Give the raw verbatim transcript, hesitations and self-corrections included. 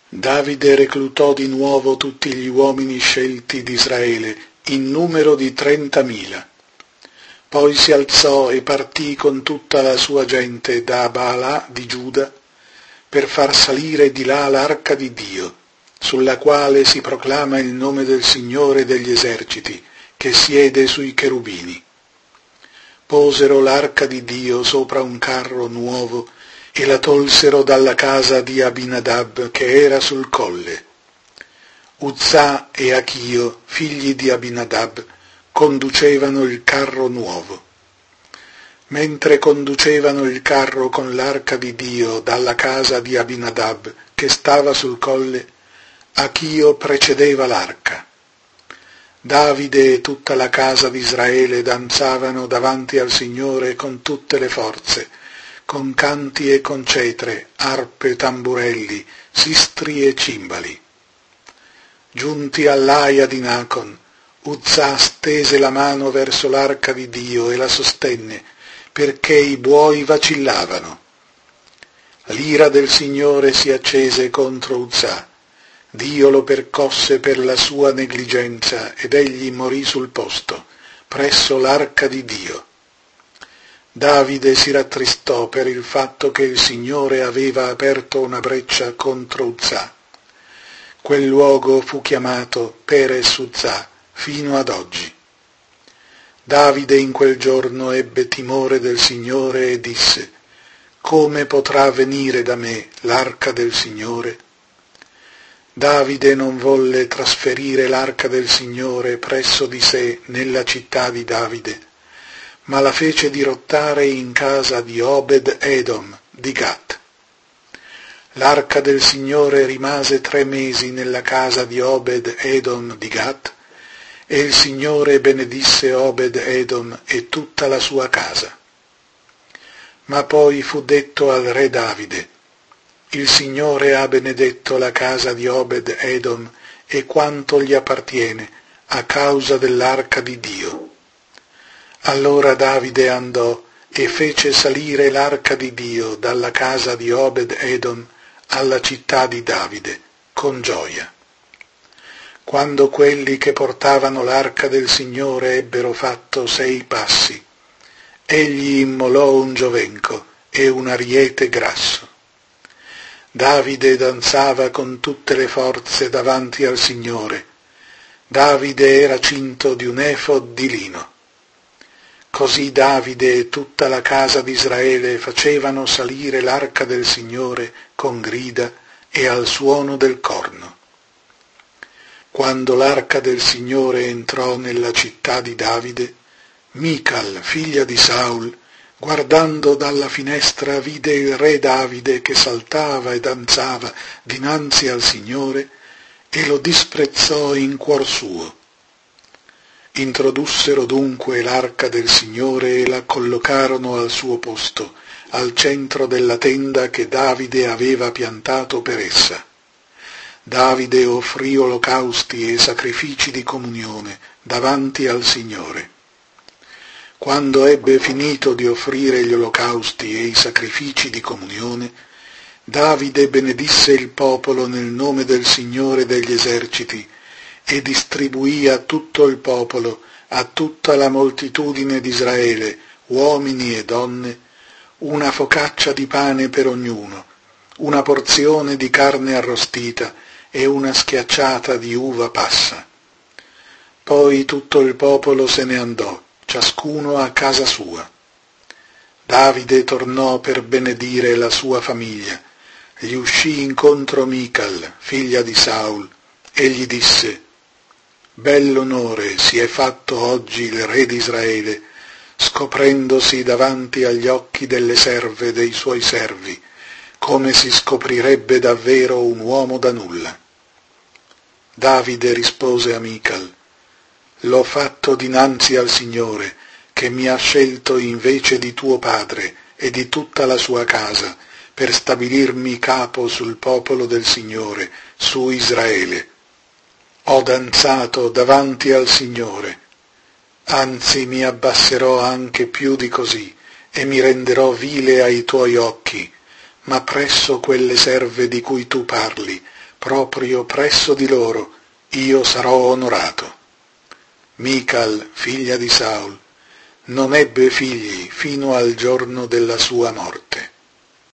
Davide reclutò di nuovo tutti gli uomini scelti di Israele, in numero di trentamila. Poi si alzò e partì con tutta la sua gente da Baalà di Giuda per far salire di là l'arca di Dio, sulla quale si proclama il nome del Signore degli eserciti, che siede sui cherubini. Posero l'arca di Dio sopra un carro nuovo e la tolsero dalla casa di Abinadab che era sul colle. Uzzà e Achio, figli di Abinadab, conducevano il carro nuovo. Mentre conducevano il carro con l'arca di Dio dalla casa di Abinadab che stava sul colle, Achio precedeva l'arca. Davide e tutta la casa di Israele danzavano davanti al Signore con tutte le forze, con canti e con cetre, arpe, tamburelli, sistri e cimbali. Giunti all'aia di Nacon, Uzzà stese la mano verso l'arca di Dio e la sostenne, perché i buoi vacillavano. L'ira del Signore si accese contro Uzzà. Dio lo percosse per la sua negligenza ed egli morì sul posto, presso l'arca di Dio. Davide si rattristò per il fatto che il Signore aveva aperto una breccia contro Uzzà. Quel luogo fu chiamato Peres Uzzà fino ad oggi. Davide in quel giorno ebbe timore del Signore e disse: «Come potrà venire da me l'arca del Signore?» Davide non volle trasferire l'arca del Signore presso di sé nella città di Davide, ma la fece dirottare in casa di Obed Edom di Gat. L'arca del Signore rimase tre mesi nella casa di Obed Edom di Gat, e il Signore benedisse Obed Edom e tutta la sua casa. Ma poi fu detto al re Davide: «Il Signore ha benedetto la casa di Obed Edom e quanto gli appartiene a causa dell'arca di Dio». Allora Davide andò e fece salire l'arca di Dio dalla casa di Obed Edom alla città di Davide con gioia. Quando quelli che portavano l'arca del Signore ebbero fatto sei passi, egli immolò un giovenco e un ariete grasso. Davide danzava con tutte le forze davanti al Signore. Davide era cinto di un efod di lino. Così Davide e tutta la casa di Israele facevano salire l'arca del Signore con grida e al suono del corno. Quando l'arca del Signore entrò nella città di Davide, Mical, figlia di Saul, guardando dalla finestra vide il re Davide che saltava e danzava dinanzi al Signore e lo disprezzò in cuor suo. Introdussero dunque l'arca del Signore e la collocarono al suo posto, al centro della tenda che Davide aveva piantato per essa. Davide offrì olocausti e sacrifici di comunione davanti al Signore. Quando ebbe finito di offrire gli olocausti e i sacrifici di comunione, Davide benedisse il popolo nel nome del Signore degli eserciti e distribuì a tutto il popolo, a tutta la moltitudine di Israele, uomini e donne, una focaccia di pane per ognuno, una porzione di carne arrostita e una schiacciata di uva passa. Poi tutto il popolo se ne andò, ciascuno a casa sua. Davide tornò per benedire la sua famiglia. Gli uscì incontro Mical, figlia di Saul, e gli disse: «Bell'onore si è fatto oggi il re di Israele, scoprendosi davanti agli occhi delle serve dei suoi servi, come si scoprirebbe davvero un uomo da nulla». Davide rispose a Mical: «L'ho fatto dinanzi al Signore, che mi ha scelto invece di tuo padre e di tutta la sua casa, per stabilirmi capo sul popolo del Signore, su Israele. Ho danzato davanti al Signore, anzi mi abbasserò anche più di così, e mi renderò vile ai tuoi occhi, ma presso quelle serve di cui tu parli proprio presso di loro io sarò onorato. Michal, figlia di Saul, non ebbe figli fino al giorno della sua morte.